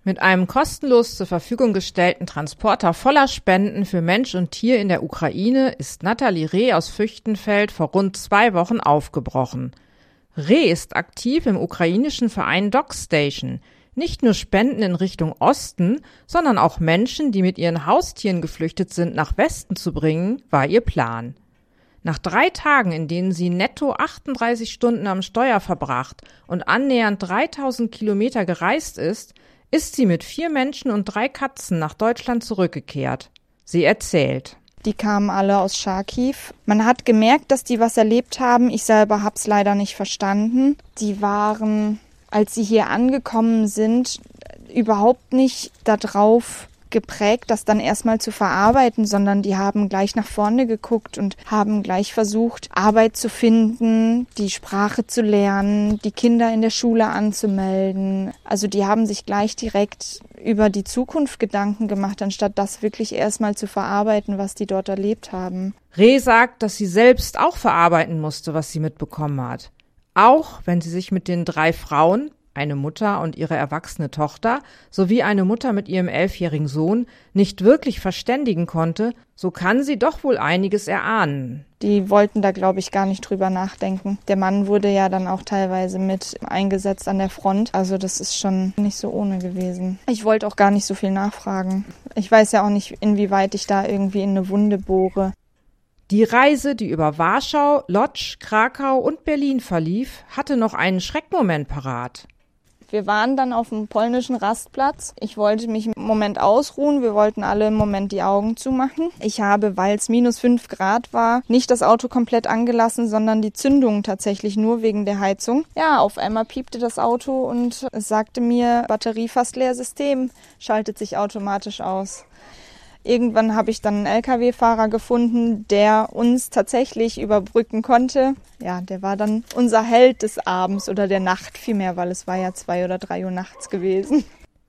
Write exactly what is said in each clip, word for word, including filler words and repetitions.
Mit einem kostenlos zur Verfügung gestellten Transporter voller Spenden für Mensch und Tier in der Ukraine ist Nathalie Reh aus Füchtenfeld vor rund zwei Wochen aufgebrochen. Reh ist aktiv im ukrainischen Verein DogStation. Nicht nur Spenden in Richtung Osten, sondern auch Menschen, die mit ihren Haustieren geflüchtet sind, nach Westen zu bringen, war ihr Plan. Nach drei Tagen, in denen sie netto achtunddreißig Stunden am Steuer verbracht und annähernd dreitausend Kilometer gereist ist, ist sie mit vier Menschen und drei Katzen nach Deutschland zurückgekehrt. Sie erzählt. Die kamen alle aus Charkiw. Man hat gemerkt, dass die was erlebt haben. Ich selber hab's leider nicht verstanden. Die waren, als sie hier angekommen sind, überhaupt nicht darauf geprägt, das dann erstmal zu verarbeiten, sondern die haben gleich nach vorne geguckt und haben gleich versucht, Arbeit zu finden, die Sprache zu lernen, die Kinder in der Schule anzumelden. Also die haben sich gleich direkt über die Zukunft Gedanken gemacht, anstatt das wirklich erstmal zu verarbeiten, was die dort erlebt haben. Reh sagt, dass sie selbst auch verarbeiten musste, was sie mitbekommen hat. Auch wenn sie sich mit den drei Frauen, eine Mutter und ihre erwachsene Tochter, sowie eine Mutter mit ihrem elfjährigen Sohn, nicht wirklich verständigen konnte, so kann sie doch wohl einiges erahnen. Die wollten da, glaube ich, gar nicht drüber nachdenken. Der Mann wurde ja dann auch teilweise mit eingesetzt an der Front. Also das ist schon nicht so ohne gewesen. Ich wollte auch gar nicht so viel nachfragen. Ich weiß ja auch nicht, inwieweit ich da irgendwie in eine Wunde bohre. Die Reise, die über Warschau, Lodz, Krakau und Berlin verlief, hatte noch einen Schreckmoment parat. Wir waren dann auf dem polnischen Rastplatz. Ich wollte mich im Moment ausruhen. Wir wollten alle im Moment die Augen zumachen. Ich habe, weil es minus fünf Grad war, nicht das Auto komplett angelassen, sondern die Zündung tatsächlich nur wegen der Heizung. Ja, auf einmal piepte das Auto und es sagte mir, Batterie fast leer, System schaltet sich automatisch aus. Irgendwann habe ich dann einen L K W-Fahrer gefunden, der uns tatsächlich überbrücken konnte. Ja, der war dann unser Held des Abends oder der Nacht vielmehr, weil es war ja zwei oder drei Uhr nachts gewesen.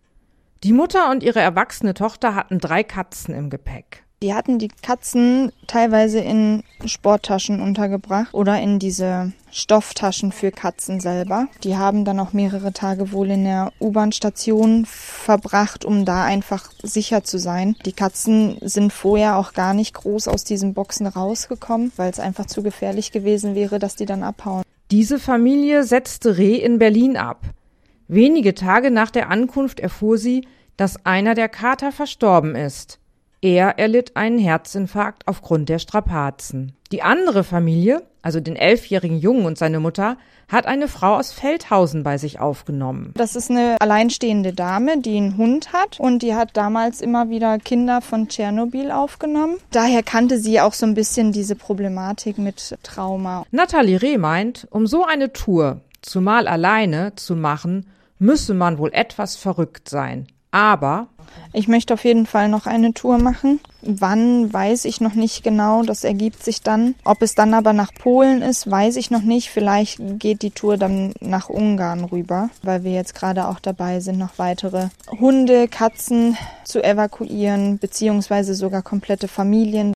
Die Mutter und ihre erwachsene Tochter hatten drei Katzen im Gepäck. Die hatten die Katzen teilweise in Sporttaschen untergebracht oder in diese Stofftaschen für Katzen selber. Die haben dann auch mehrere Tage wohl in der U-Bahn-Station verbracht, um da einfach sicher zu sein. Die Katzen sind vorher auch gar nicht groß aus diesen Boxen rausgekommen, weil es einfach zu gefährlich gewesen wäre, dass die dann abhauen. Diese Familie setzte Reh in Berlin ab. Wenige Tage nach der Ankunft erfuhr sie, dass einer der Kater verstorben ist. Er erlitt einen Herzinfarkt aufgrund der Strapazen. Die andere Familie, also den elfjährigen Jungen und seine Mutter, hat eine Frau aus Feldhausen bei sich aufgenommen. Das ist eine alleinstehende Dame, die einen Hund hat und die hat damals immer wieder Kinder von Tschernobyl aufgenommen. Daher kannte sie auch so ein bisschen diese Problematik mit Trauma. Nathalie Reh meint, um so eine Tour, zumal alleine, zu machen, müsse man wohl etwas verrückt sein. Aber ich möchte auf jeden Fall noch eine Tour machen. Wann, weiß ich noch nicht genau. Das ergibt sich dann. Ob es dann aber nach Polen ist, weiß ich noch nicht. Vielleicht geht die Tour dann nach Ungarn rüber, weil wir jetzt gerade auch dabei sind, noch weitere Hunde, Katzen zu evakuieren, beziehungsweise sogar komplette Familien.